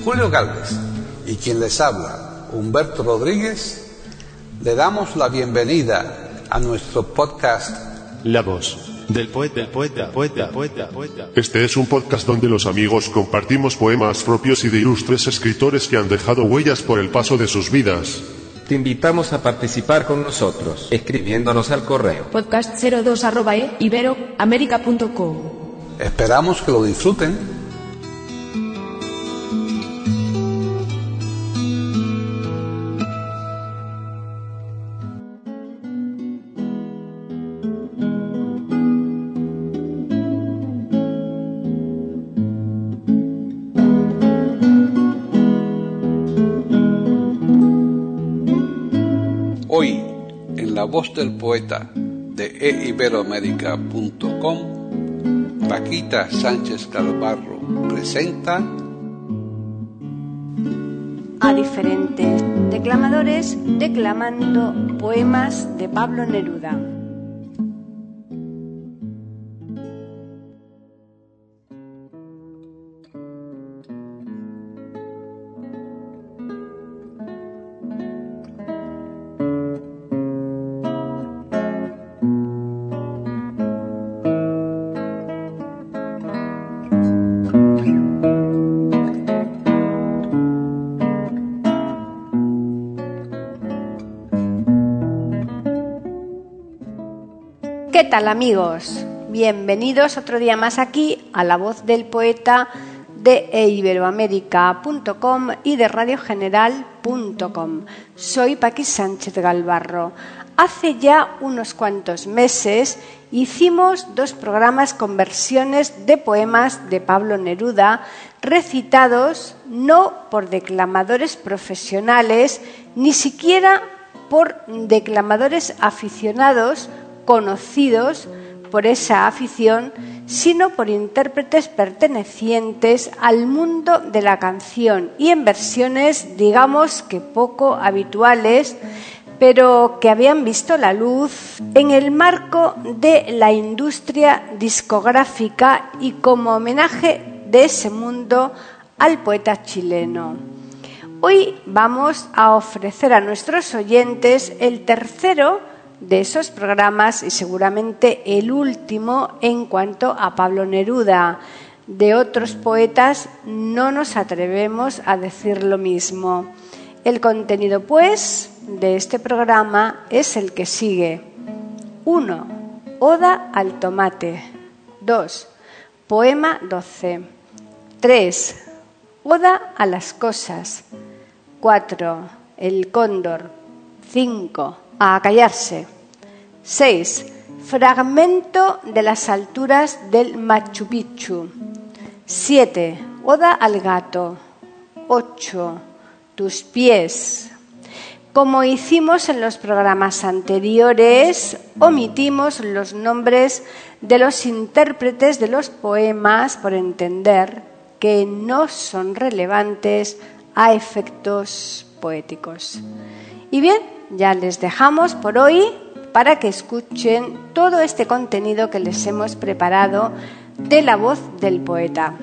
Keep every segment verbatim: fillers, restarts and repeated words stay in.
Julio Gálvez y quien les habla, Humberto Rodríguez, le damos la bienvenida a nuestro podcast La voz del poeta, del poeta, poeta, poeta, poeta. Este es un podcast donde los amigos compartimos poemas propios y de ilustres escritores que han dejado huellas por el paso de sus vidas. Te invitamos a participar con nosotros, escribiéndonos al correo podcast cero dos arroba e ibero américa punto com. Esperamos que lo disfruten. Hoy, en La Voz del Poeta de e ibero américa punto com, Paquita Sánchez Galvarro presenta a diferentes declamadores declamando poemas de Pablo Neruda. ¿Qué tal, amigos? Bienvenidos otro día más aquí a La Voz del Poeta de e ibero américa punto com y de radio general punto com. Soy Paqui Sánchez Galvarro. Hace ya unos cuantos meses hicimos dos programas con versiones de poemas de Pablo Neruda recitados no por declamadores profesionales, ni siquiera por declamadores aficionados conocidos por esa afición, sino por intérpretes pertenecientes al mundo de la canción y en versiones, digamos que poco habituales, pero que habían visto la luz en el marco de la industria discográfica y como homenaje de ese mundo al poeta chileno. Hoy vamos a ofrecer a nuestros oyentes el tercero de esos programas y seguramente el último en cuanto a Pablo Neruda. De otros poetas no nos atrevemos a decir lo mismo. El contenido, pues, de este programa es el que sigue. uno. Oda al tomate. dos. Poema doce. tres. Oda a las cosas. cuatro. El cóndor. cinco. A callarse. seis. Fragmento de las alturas del Machu Picchu. siete. Oda al gato. ocho. Tus pies. Como hicimos en los programas anteriores, omitimos los nombres de los intérpretes de los poemas por entender que no son relevantes a efectos poéticos. Y bien, ya les dejamos por hoy para que escuchen todo este contenido que les hemos preparado de La Voz del Poeta.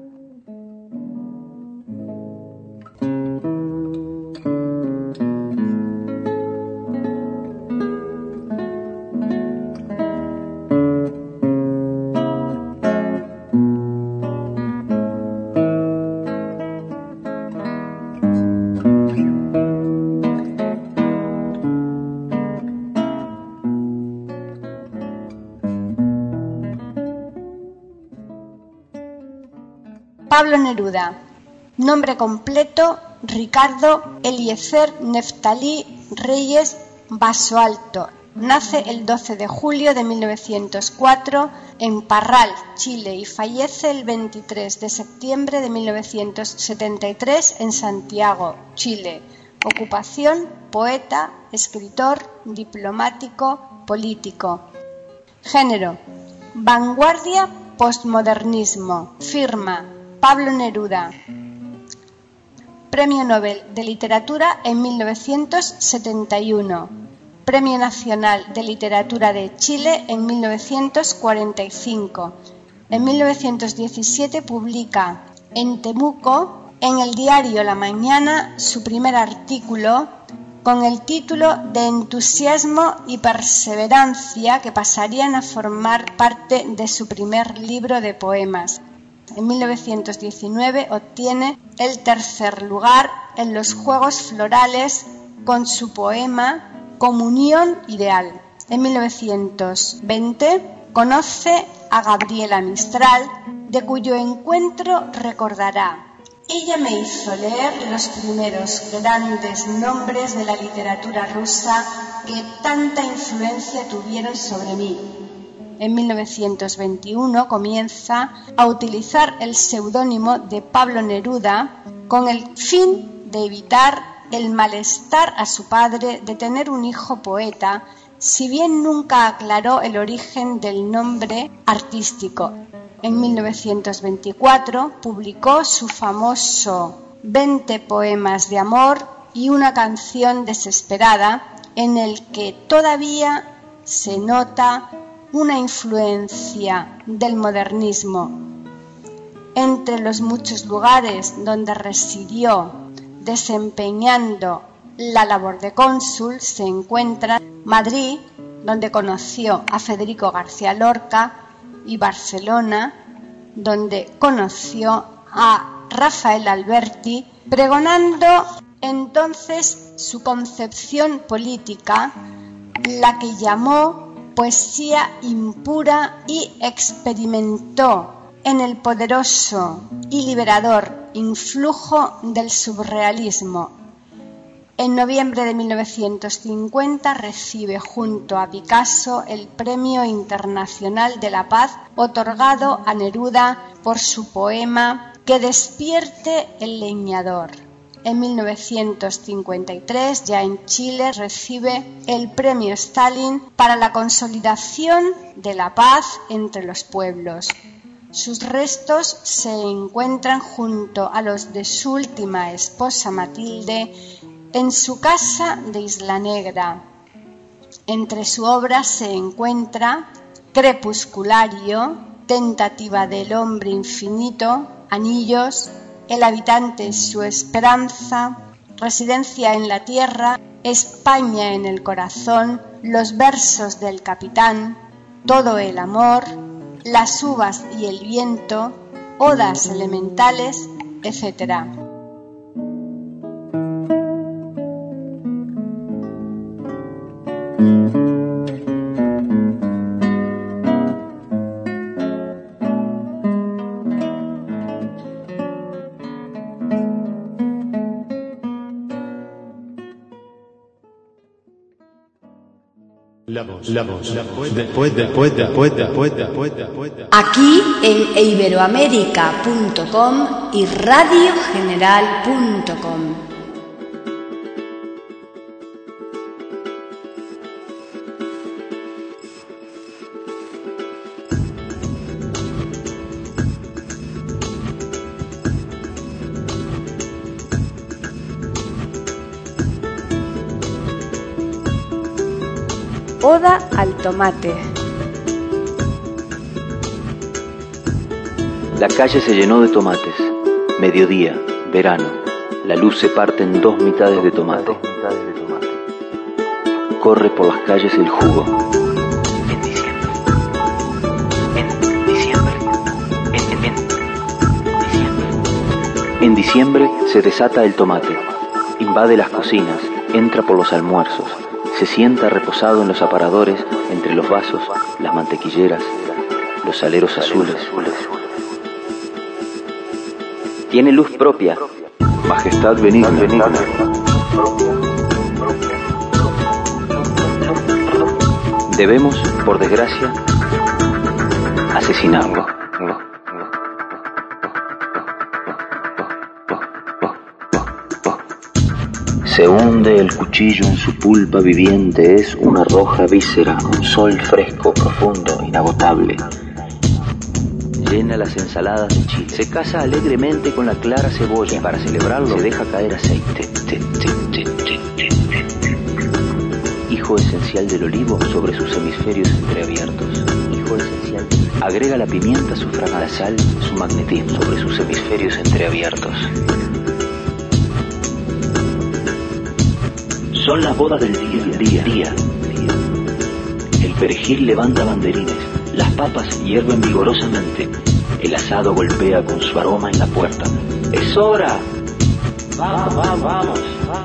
Pablo Neruda. Nombre completo: Ricardo Eliezer Neftalí Reyes Basoalto. Nace el doce de julio de mil novecientos cuatro en Parral, Chile, y fallece el veintitrés de septiembre de mil novecientos setenta y tres en Santiago, Chile. Ocupación: poeta, escritor, diplomático, político. Género: vanguardia, postmodernismo. Firma: Pablo Neruda. Premio Nobel de Literatura en mil novecientos setenta y uno. Premio Nacional de Literatura de Chile en mil novecientos cuarenta y cinco. En mil novecientos diecisiete publica En Temuco, en el diario La Mañana su primer artículo con el título de Entusiasmo y perseverancia, que pasarían a formar parte de su primer libro de poemas. En mil novecientos diecinueve obtiene el tercer lugar en los Juegos Florales con su poema Comunión Ideal. En mil novecientos veinte conoce a Gabriela Mistral, de cuyo encuentro recordará: ella me hizo leer los primeros grandes nombres de la literatura rusa que tanta influencia tuvieron sobre mí. En mil novecientos veintiuno comienza a utilizar el seudónimo de Pablo Neruda con el fin de evitar el malestar a su padre de tener un hijo poeta, si bien nunca aclaró el origen del nombre artístico. En mil novecientos veinticuatro publicó su famoso veinte poemas de amor y una canción desesperada, en el que todavía se nota una influencia del modernismo. Entre los muchos lugares donde residió desempeñando la labor de cónsul se encuentra Madrid, donde conoció a Federico García Lorca, y Barcelona, donde conoció a Rafael Alberti, pregonando entonces su concepción política, la que llamó poesía impura, y experimentó en el poderoso y liberador influjo del surrealismo. En noviembre de mil novecientos cincuenta recibe junto a Picasso el Premio Internacional de la Paz, otorgado a Neruda por su poema Que despierte el leñador. En mil novecientos cincuenta y tres, ya en Chile, recibe el Premio Stalin para la consolidación de la paz entre los pueblos. Sus restos se encuentran junto a los de su última esposa Matilde en su casa de Isla Negra. Entre su obra se encuentra Crepusculario, Tentativa del hombre infinito, Anillos, El habitante es su esperanza, Residencia en la tierra, España en el corazón, Los versos del capitán, Todo el amor, Las uvas y el viento, Odas elementales, etcétera. La voz, la voz, la voz, después, después, después, después, después, después. Aquí en iberoamérica punto com y radio general punto com. Oda al tomate. La calle se llenó de tomates. Mediodía, verano. La luz se parte en dos mitades de tomate. Corre por las calles el jugo. En diciembre. En diciembre. En, en, en diciembre. En diciembre se desata el tomate. Invade las cocinas. Entra por los almuerzos. Se sienta reposado en los aparadores, entre los vasos, las mantequilleras, los aleros azules. Tiene luz propia, majestad benigna. Debemos, por desgracia, asesinarlo. Se hunde el cuchillo en su pulpa viviente, es una roja víscera, un sol fresco, profundo, inagotable. Llena las ensaladas de chile. Se casa alegremente con la clara cebolla y para celebrarlo se deja caer aceite. Y hijo esencial del olivo sobre sus hemisferios entreabiertos. Hijo esencial. Agrega la pimienta, su fragancia, la sal, su magnetismo sobre sus hemisferios entreabiertos. Son las bodas del día, día, día. El perejil levanta banderines, las papas hierven vigorosamente, el asado golpea con su aroma en la puerta. ¡Es hora! ¡Vamos, vamos, vamos!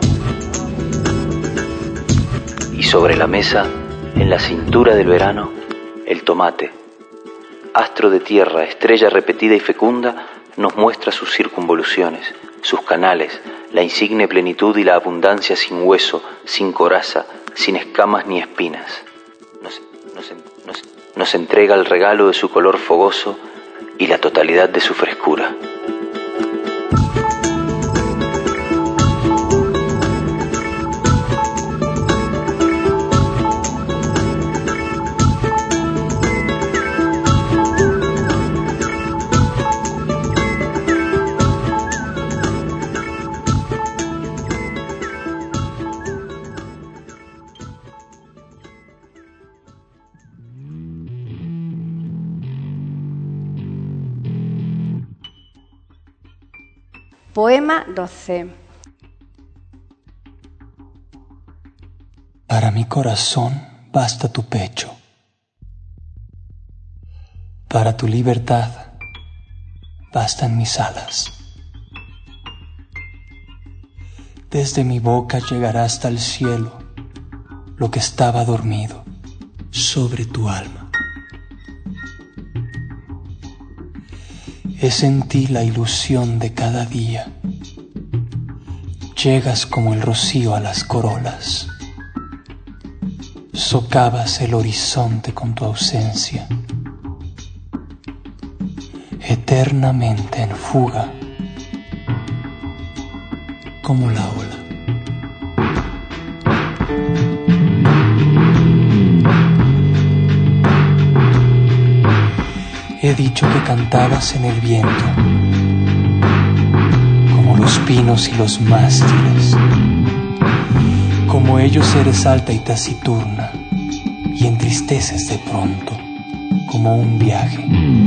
Y sobre la mesa, en la cintura del verano, el tomate. Astro de tierra, estrella repetida y fecunda, nos muestra sus circunvoluciones, sus canales, la insigne plenitud y la abundancia sin hueso, sin coraza, sin escamas ni espinas. Nos, nos, nos, nos entrega el regalo de su color fogoso y la totalidad de su frescura. Poema doce. Para mi corazón basta tu pecho. Para tu libertad bastan mis alas. Desde mi boca llegará hasta el cielo lo que estaba dormido sobre tu alma. Es en ti la ilusión de cada día. Llegas como el rocío a las corolas. Socavas el horizonte con tu ausencia. Eternamente en fuga, como la ola. He dicho que cantabas en el viento, como los pinos y los mástiles. Como ellos eres alta y taciturna, y entristeces de pronto, como un viaje.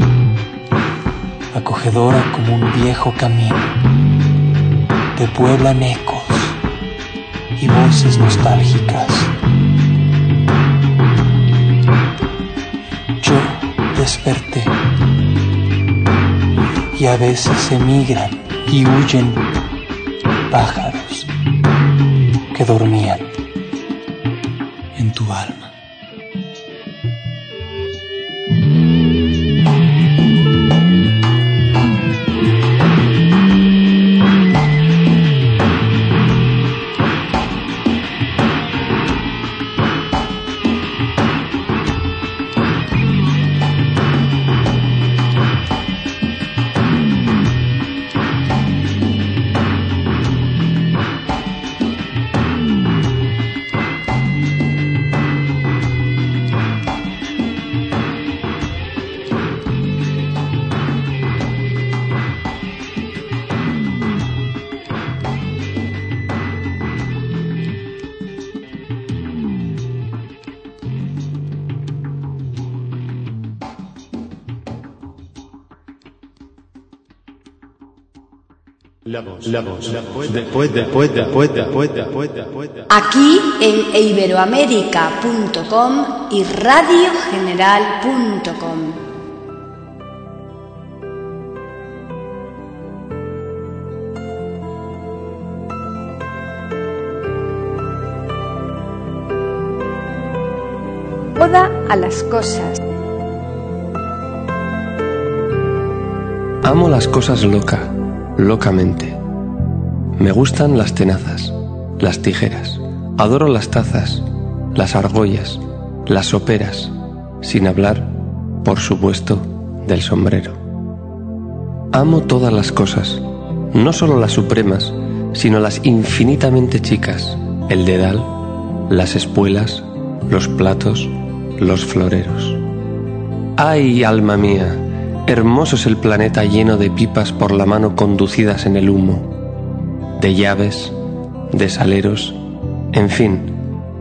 Acogedora como un viejo camino, te pueblan ecos y voces nostálgicas. Yo desperté y a veces emigran y huyen pájaros que dormían en tu alma. La voz, la voz, la voz, después, después, después, después, después, después. Aquí en iberoamérica punto com y radio general punto com. Oda a las cosas. Amo las cosas loca, locamente. Me gustan las tenazas, las tijeras. Adoro las tazas, las argollas, las soperas, sin hablar, por supuesto, del sombrero. Amo todas las cosas, no solo las supremas, sino las infinitamente chicas, el dedal, las espuelas, los platos, los floreros. ¡Ay, alma mía! Hermoso es el planeta lleno de pipas por la mano conducidas en el humo, de llaves, de saleros, en fin,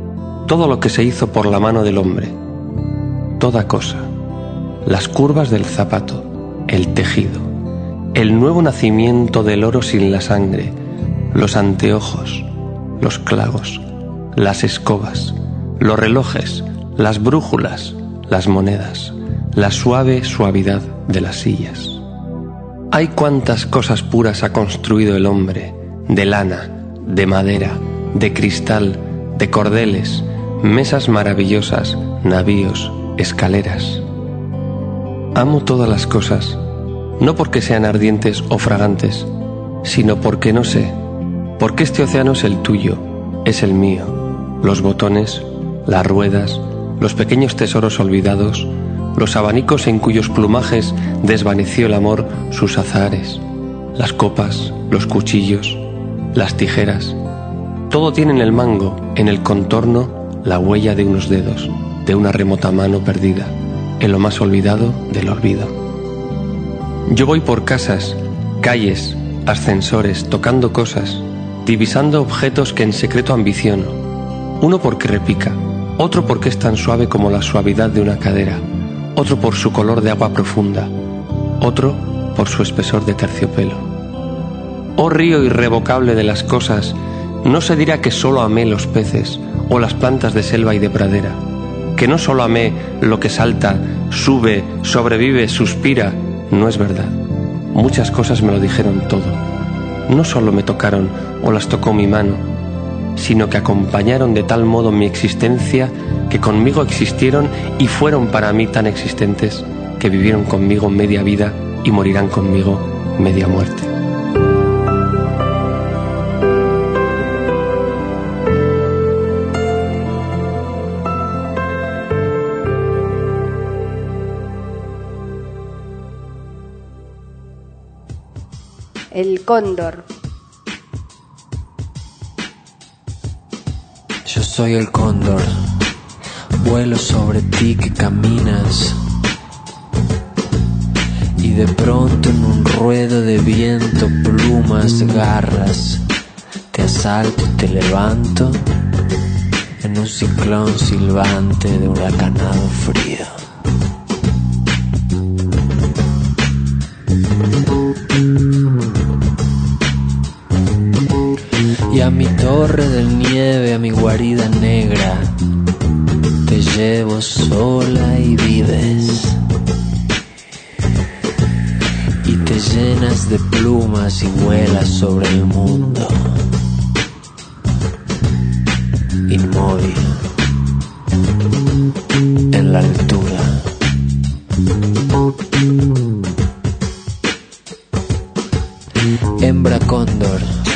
todo lo que se hizo por la mano del hombre, toda cosa, las curvas del zapato, el tejido, el nuevo nacimiento del oro sin la sangre, los anteojos, los clavos, las escobas, los relojes, las brújulas, las monedas, la suave suavidad de las sillas. Hay cuantas cosas puras ha construido el hombre, de lana, de madera, de cristal, de cordeles, mesas maravillosas, navíos, escaleras. Amo todas las cosas, no porque sean ardientes o fragantes, sino porque no sé, porque este océano es el tuyo, es el mío, los botones, las ruedas, los pequeños tesoros olvidados, los abanicos en cuyos plumajes desvaneció el amor sus azahares, las copas, los cuchillos, las tijeras. Todo tiene en el mango, en el contorno, la huella de unos dedos, de una remota mano perdida, en lo más olvidado del olvido. Yo voy por casas, calles, ascensores, tocando cosas, divisando objetos que en secreto ambiciono, uno porque repica, otro porque es tan suave como la suavidad de una cadera, otro por su color de agua profunda, otro por su espesor de terciopelo. Oh río irrevocable de las cosas, no se dirá que solo amé los peces o las plantas de selva y de pradera, que no solo amé lo que salta, sube, sobrevive, suspira. No es verdad. Muchas cosas me lo dijeron todo. No solo me tocaron o las tocó mi mano, sino que acompañaron de tal modo mi existencia que conmigo existieron y fueron para mí tan existentes que vivieron conmigo media vida y morirán conmigo media muerte. El cóndor. Yo soy el cóndor, vuelo sobre ti que caminas, y de pronto en un ruedo de viento, plumas, garras, te asalto y te levanto en un ciclón silbante de huracanado frío. Y a mi torre de nieve, a mi guarida negra, te llevo sola y vives. Y te llenas de plumas y vuelas sobre el mundo, inmóvil, en la altura. Hembra cóndor,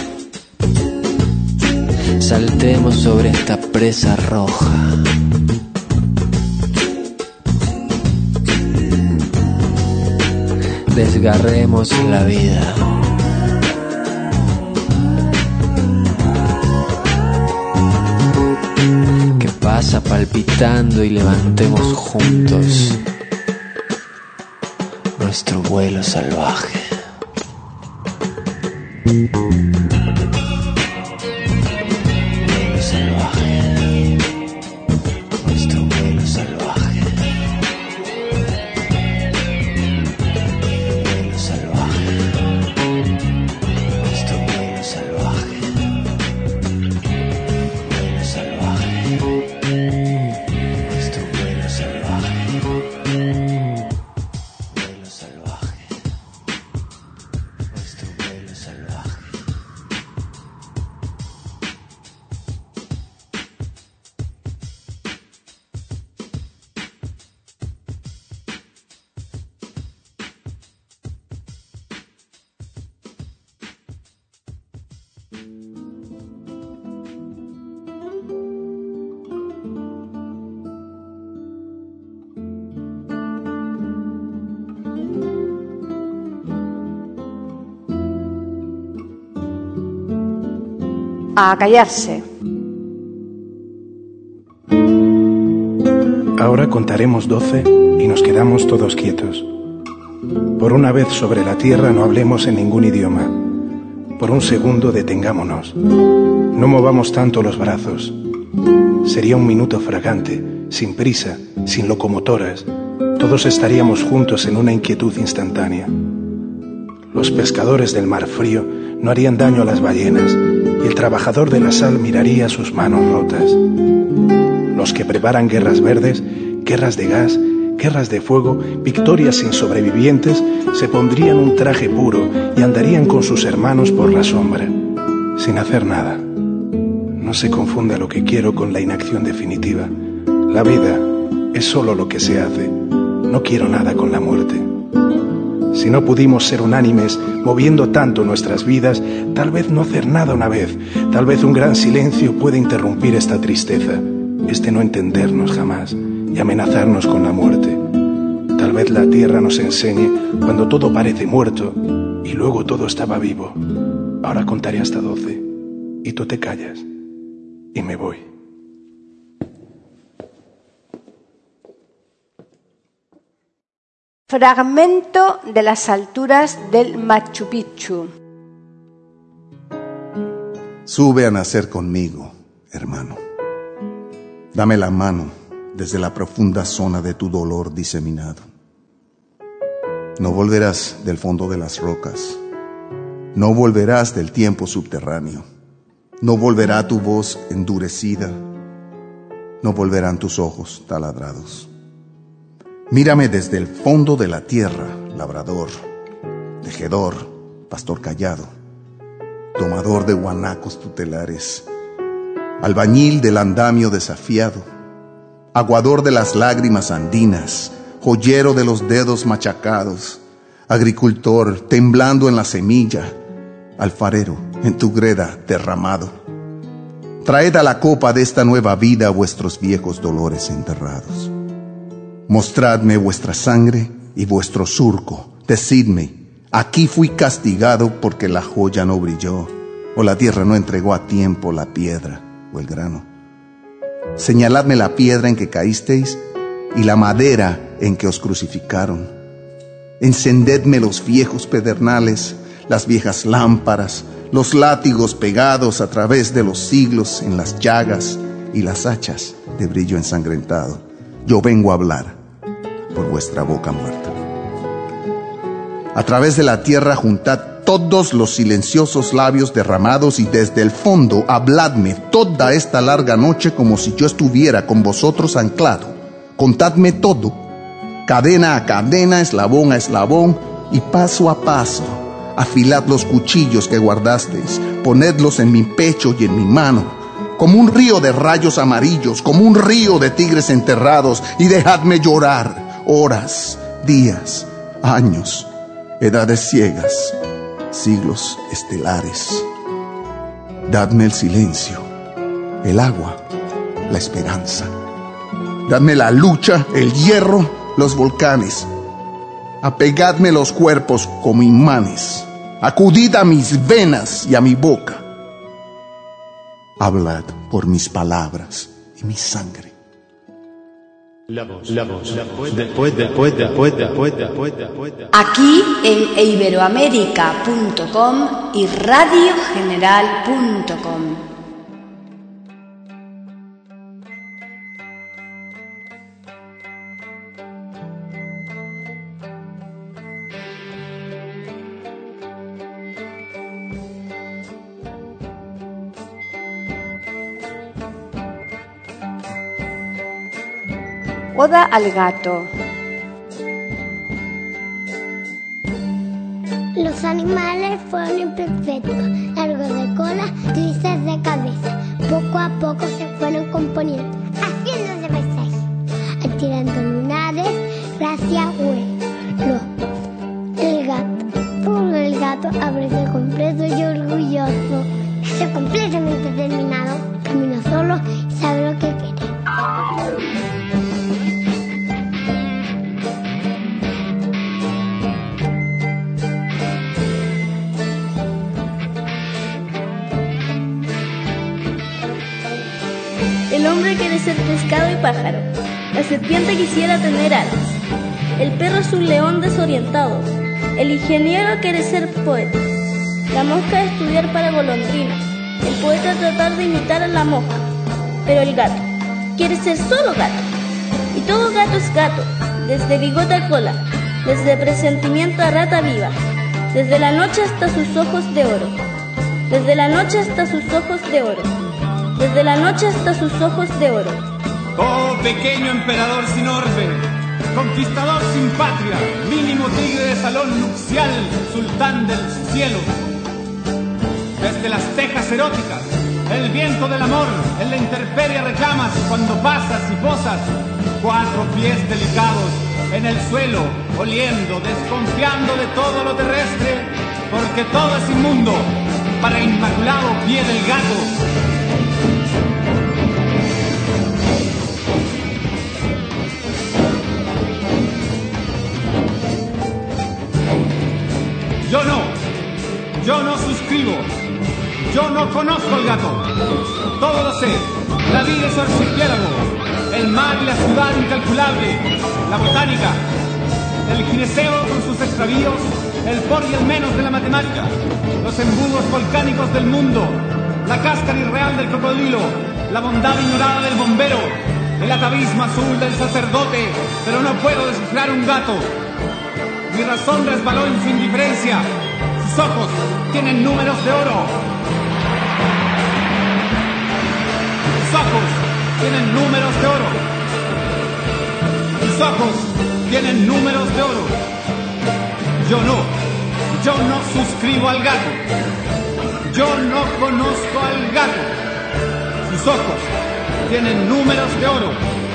saltemos sobre esta presa roja. Desgarremos la vida. Que pasa palpitando y levantemos juntos nuestro vuelo salvaje. A callarse. Ahora contaremos doce y nos quedamos todos quietos. Por una vez sobre la tierra no hablemos en ningún idioma. Por un segundo detengámonos. No movamos tanto los brazos. Sería un minuto fragante, sin prisa, sin locomotoras. Todos estaríamos juntos en una inquietud instantánea. Los pescadores del mar frío no harían daño a las ballenas y el trabajador de la sal miraría sus manos rotas. Los que preparan guerras verdes, guerras de gas, guerras de fuego, victorias sin sobrevivientes, se pondrían un traje puro y andarían con sus hermanos por la sombra, sin hacer nada. No se confunda lo que quiero con la inacción definitiva. La vida es solo lo que se hace. No quiero nada con la muerte. Si no pudimos ser unánimes moviendo tanto nuestras vidas, tal vez no hacer nada una vez, tal vez un gran silencio puede interrumpir esta tristeza, este no entendernos jamás y amenazarnos con la muerte. Tal vez la tierra nos enseñe cuando todo parece muerto y luego todo estaba vivo. Ahora contaré hasta doce y tú te callas y me voy. Fragmento de las alturas del Machu Picchu. Sube a nacer conmigo, hermano. Dame la mano desde la profunda zona de tu dolor diseminado. No volverás del fondo de las rocas. No volverás del tiempo subterráneo. No volverá tu voz endurecida. No volverán tus ojos taladrados. Mírame desde el fondo de la tierra, labrador, tejedor, pastor callado, domador de guanacos tutelares, albañil del andamio desafiado, aguador de las lágrimas andinas, joyero de los dedos machacados, agricultor temblando en la semilla, alfarero en tu greda derramado. Traed a la copa de esta nueva vida vuestros viejos dolores enterrados. Mostradme vuestra sangre y vuestro surco. Decidme, aquí fui castigado porque la joya no brilló, o la tierra no entregó a tiempo la piedra o el grano. Señaladme la piedra en que caísteis y la madera en que os crucificaron. Encendedme los viejos pedernales, las viejas lámparas, los látigos pegados a través de los siglos en las llagas y las hachas de brillo ensangrentado. Yo vengo a hablar por vuestra boca muerta. A través de la tierra juntad todos los silenciosos labios derramados y desde el fondo habladme toda esta larga noche como si yo estuviera con vosotros anclado. Contadme todo, cadena a cadena, eslabón a eslabón y paso a paso. Afilad los cuchillos que guardasteis, ponedlos en mi pecho y en mi mano, como un río de rayos amarillos, como un río de tigres enterrados, y dejadme llorar horas, días, años, edades ciegas, siglos estelares. Dadme el silencio, el agua, la esperanza. Dadme la lucha, el hierro, los volcanes. Apegadme los cuerpos como imanes. Acudid a mis venas y a mi boca. Hablad por mis palabras y mi sangre. La voz, la voz, la voz, después, después, después, después, después, después. Aquí en iberoamérica punto com y radio general punto com. Oda al gato. Los animales fueron imperfectos, largos de cola, grises de cabeza. Poco a poco se fueron componiendo, haciéndose paisaje, tirando lunares, gracia, vuelo. El gato, todo el gato abre completo y orgulloso. Está completamente terminado, camina solo y sabe lo que quiere. El hombre quiere ser pescado y pájaro. La serpiente quisiera tener alas. El perro es un león desorientado. El ingeniero quiere ser poeta. La mosca estudiar para golondrina. El poeta tratar de imitar a la mosca. Pero el gato, quiere ser solo gato. Y todo gato es gato, desde bigote a cola, desde presentimiento a rata viva, desde la noche hasta sus ojos de oro, desde la noche hasta sus ojos de oro, desde la noche hasta sus ojos de oro. Oh pequeño emperador sin orbe, conquistador sin patria, mínimo tigre de salón nupcial, sultán del cielo. Desde las tejas eróticas, el viento del amor, en la intemperie reclamas cuando pasas y posas. Cuatro pies delicados en el suelo, oliendo, desconfiando de todo lo terrestre, porque todo es inmundo para el inmaculado pie del gato. Yo no, yo no suscribo, yo no conozco el gato, todo lo sé, la vida es su archipiélago, el mar y la ciudad incalculable, la botánica, el gineceo con sus extravíos, el por y el menos de la matemática, los embudos volcánicos del mundo, la cáscara irreal del cocodrilo, la bondad ignorada del bombero, el atavismo azul del sacerdote, pero no puedo descifrar un gato. Mi razón resbaló en su indiferencia. Sus ojos tienen números de oro. Sus ojos tienen números de oro. Sus ojos tienen números de oro. Yo no. Yo no suscribo al gato. Yo no conozco al gato. Sus ojos tienen números de oro.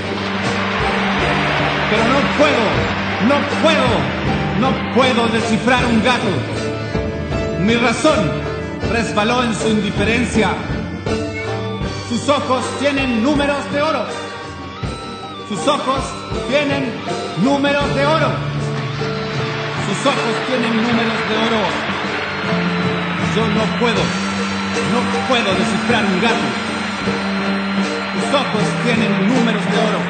Pero no puedo, no puedo. No puedo descifrar un gato. Mi razón resbaló en su indiferencia. Sus ojos tienen números de oro. Sus ojos tienen números de oro. Sus ojos tienen números de oro. Yo no puedo, no puedo descifrar un gato. Sus ojos tienen números de oro.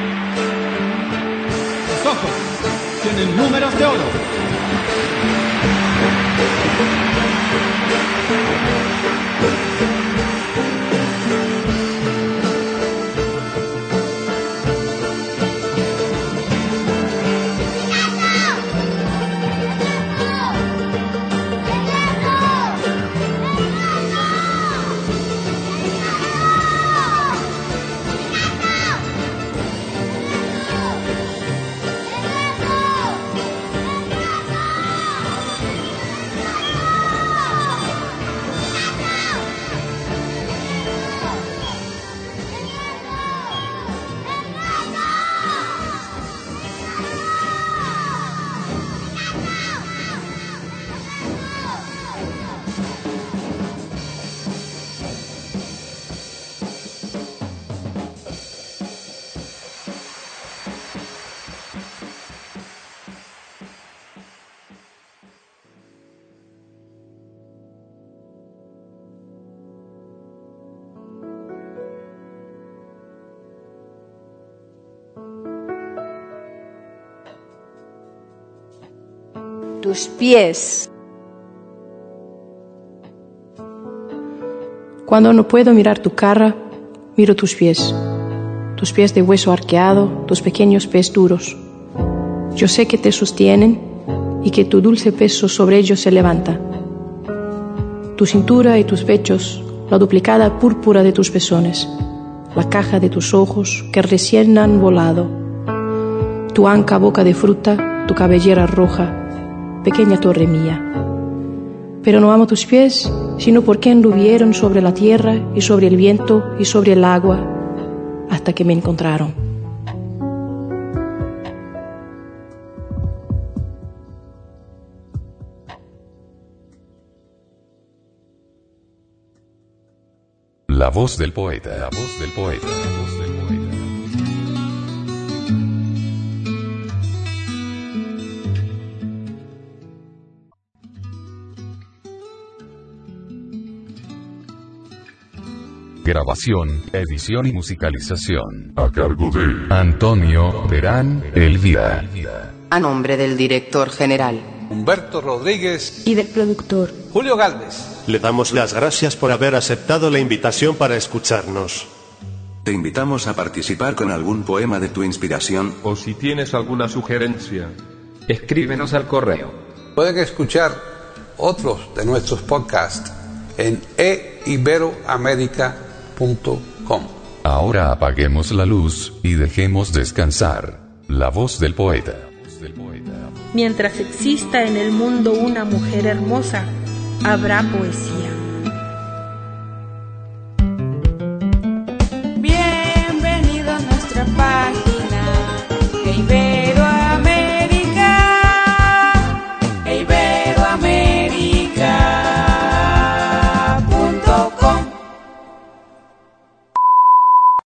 Sus ojos tienen números de oro. Tus pies. Cuando no puedo mirar tu cara, miro tus pies. Tus pies de hueso arqueado, tus pequeños pies duros. Yo sé que te sostienen y que tu dulce peso sobre ellos se levanta. Tu cintura y tus pechos, la duplicada púrpura de tus pezones, la caja de tus ojos que recién han volado. Tu anca boca de fruta, tu cabellera roja, pequeña torre mía. Pero no amo tus pies, sino porque anduvieron sobre la tierra y sobre el viento y sobre el agua, hasta que me encontraron. La voz del poeta, la voz del poeta, la voz del poeta. Grabación, edición y musicalización. A cargo de Antonio Terán Elvira. A nombre del director general Humberto Rodríguez y del productor Julio Gálvez. Le damos las gracias por haber aceptado la invitación para escucharnos. Te invitamos a participar con algún poema de tu inspiración. O si tienes alguna sugerencia, escríbenos al correo. Pueden escuchar otros de nuestros podcasts en e iberoamerica punto com. Ahora apaguemos la luz y dejemos descansar la voz del poeta. Mientras exista en el mundo una mujer hermosa, habrá poesía.